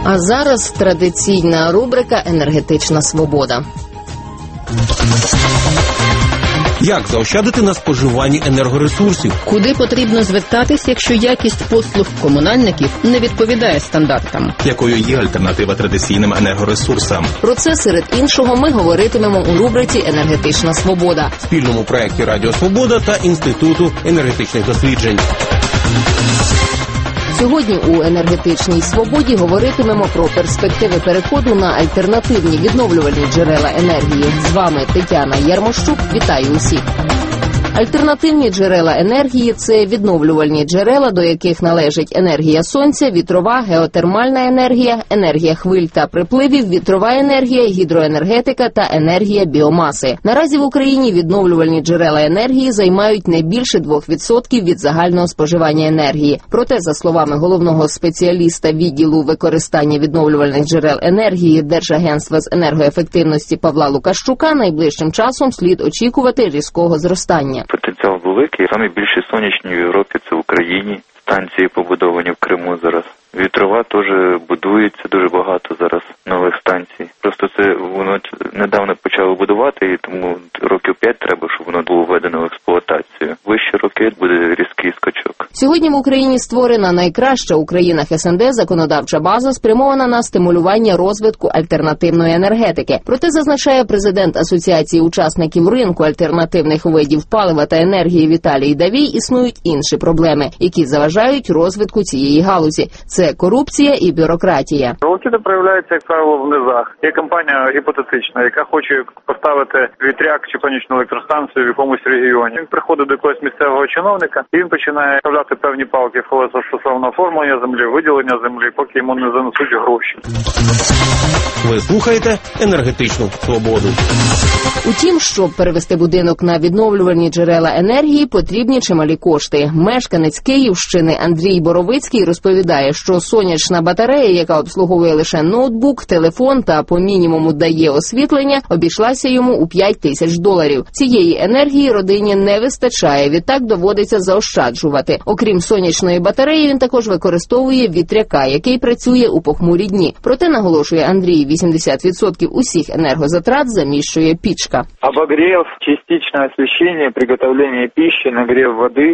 А зараз традиційна рубрика «Енергетична свобода». Як заощадити на споживанні енергоресурсів? Куди потрібно звертатись, якщо якість послуг комунальників не відповідає стандартам? Якою є альтернатива традиційним енергоресурсам? Про це, серед іншого, ми говоритимемо у рубриці «Енергетична свобода» В спільному проєкті Радіо Свобода та Інституту енергетичних досліджень. Сьогодні у «Енергетичній свободі» говоритимемо про перспективи переходу на альтернативні відновлювальні джерела енергії. З вами Тетяна Ярмощук. Вітаю усіх! Альтернативні джерела енергії – це відновлювальні джерела, до яких належать енергія сонця, вітрова, геотермальна енергія, енергія хвиль та припливів, вітрова енергія, гідроенергетика та енергія біомаси. Наразі в Україні відновлювальні джерела енергії займають не більше 2% від загального споживання енергії. Проте, за словами головного спеціаліста відділу використання відновлювальних джерел енергії Держагентства з енергоефективності Павла Лукащука, найближчим часом слід очікувати різкого зростання. Потенціал великий. Самі більші сонячні в Європі – це в Україні. Станції побудовані в Криму зараз. Вітрова теж будується, дуже багато зараз нових станцій. Просто це воно недавно почало будувати, і тому років 5 треба, щоб воно було введено в експлуатацію. Вищі роки буде різкий скачок. Сьогодні в Україні створена найкраща у країнах СНД законодавча база, спрямована на стимулювання розвитку альтернативної енергетики. Проте, зазначає президент Асоціації учасників ринку альтернативних видів палива та енергії Віталій Давій, існують інші проблеми, які заважають розвитку цієї галузі. Це корупція і бюрократія. Волокіти проявляються, як правило, в низах. Є компанія гіпотетична, яка хоче поставити вітряк чи сонячну електростанцію в якомусь регіоні. Він приходить до якогось місцевого чиновника і він починає ставляти певні палки в колеса стосовно оформлення землі, виділення землі, поки йому не занесуть гроші. Ви слухаєте «Енергетичну свободу». Утім, щоб перевести будинок на відновлювальні джерела енергії, потрібні чималі кошти. Мешканець Київщини Андрій Боровицький розповідає, що сонячна батарея, яка обслуговує лише ноутбук, телефон та по мінімуму дає освітлення, обійшлася йому у $5000. Цієї енергії родині не вистачає, відтак доводиться заощаджувати. Окрім сонячної батареї, він також використовує вітряка, який працює у похмурі дні. Проте, наголошує Андрій, 80% усіх енергозатрат заміщує пічка. Обогрев, частичное освещение, приготовление пищи, нагрев воды,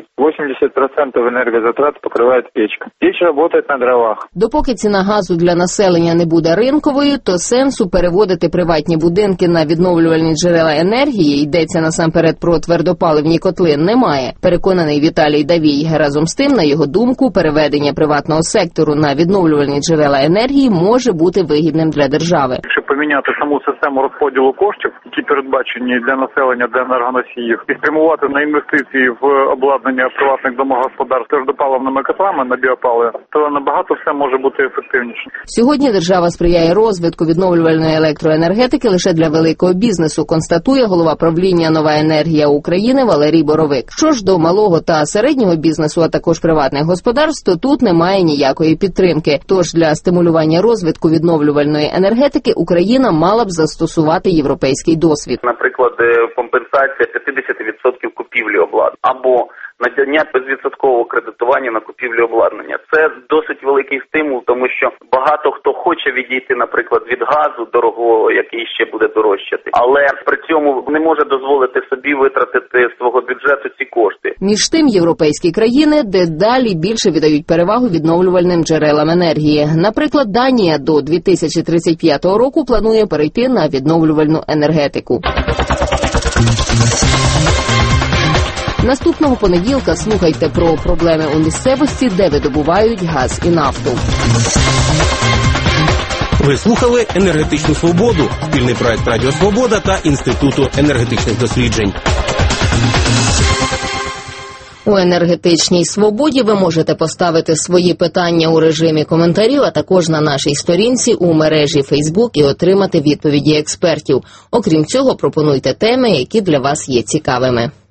80% энергозатрат покрывает печка. Печь работает на дровах. Допоки ціна газу для населення не буде ринковою, то сенсу переводити приватні будинки на відновлювальні джерела енергії, йдеться насамперед про твердопаливні котли, немає. Переконаний Віталій Давій. Разом з тим, на його думку, переведення приватного сектору на відновлювальні джерела енергії може бути вигідним для держави. Якщо поміняти саму систему розподілу коштів, які передбачені для населення, для енергоносіїв, і спрямувати на інвестиції в обладнання приватних домогосподарств твердопаливними котлами на біопаливо, то набагато все може бути ефективніше. Сьогодні держава сприяє розвитку відновлювальної електроенергетики лише для великого бізнесу, констатує голова правління «Нова енергія України» Валерій Боровик. Що ж до малого та середнього бізнесу, а також приватних господарств, то тут немає ніякої підтримки. Тож для стимулювання розвитку відновлювальної енергетики Україна мала б застосувати європейський досвід. Наприклад, компенсація 50% купівлі обладнання або надання безвідсоткового кредитування на купівлю обладнання. Це досить великий стимул, тому що багато хто хоче відійти, наприклад, від газу дорогого, який ще буде дорожчати, але при цьому не може дозволити собі витратити з свого бюджету ці кошти. Між тим, європейські країни дедалі більше віддають перевагу відновлювальним джерелам енергії. Наприклад, Данія до 2035 року планує перейти на відновлювальну енергетику. Наступного понеділка слухайте про проблеми у місцевості, де видобувають газ і нафту. Ви слухали «Енергетичну свободу» – спільний проект Радіо Свобода та Інституту енергетичних досліджень. У «Енергетичній свободі» ви можете поставити свої питання у режимі коментарів, а також на нашій сторінці у мережі Facebook і отримати відповіді експертів. Окрім цього, пропонуйте теми, які для вас є цікавими.